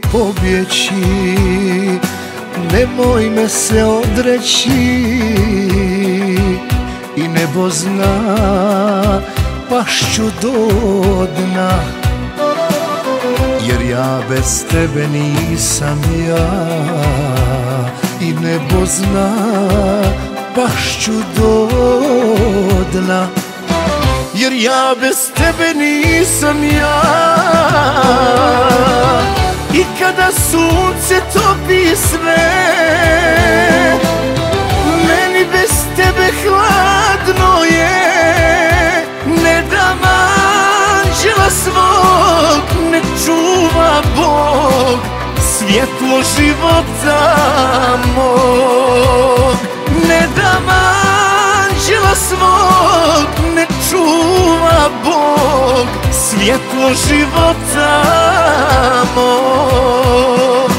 pobjeći, nemoj me se odreći. I nebo zna, pašću do dna, jer ja bez tebe nisam ja. I nebo zna, pašću do dna, jer ja bez tebe nisam ja. I kada sunce topi sve, meni bez tebe hladno je. Ne dam anđela svog, ne čuva Bog svjetlo života mog. Ne dam anđela svog, ne čuva Bog svjetlo života mog.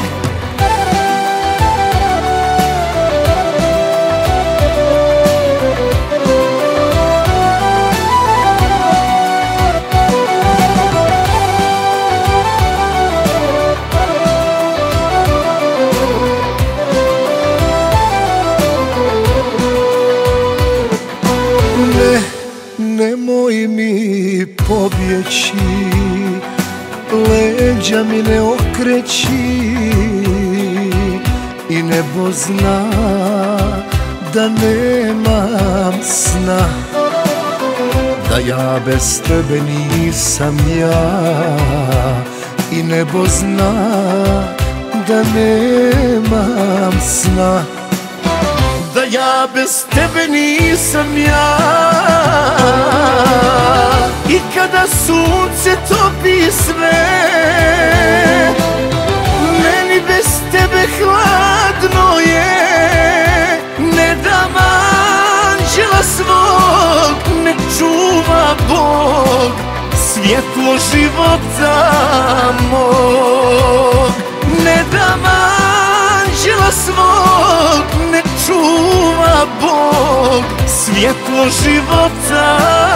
Nemoj mi pobjeći, leđa mi ne okreći. I nebo zna da nemam sna, da ja bez tebe nisam ja. I nebo zna da nemam sna, da ja bez tebe nisam ja. I kada sunce topi sve, meni bez tebe hladno je. Ne dam anđela svog, ne čuva Bog svjetlo života mog. Ne dam anđela svog, ne čuva Bog svjetlo života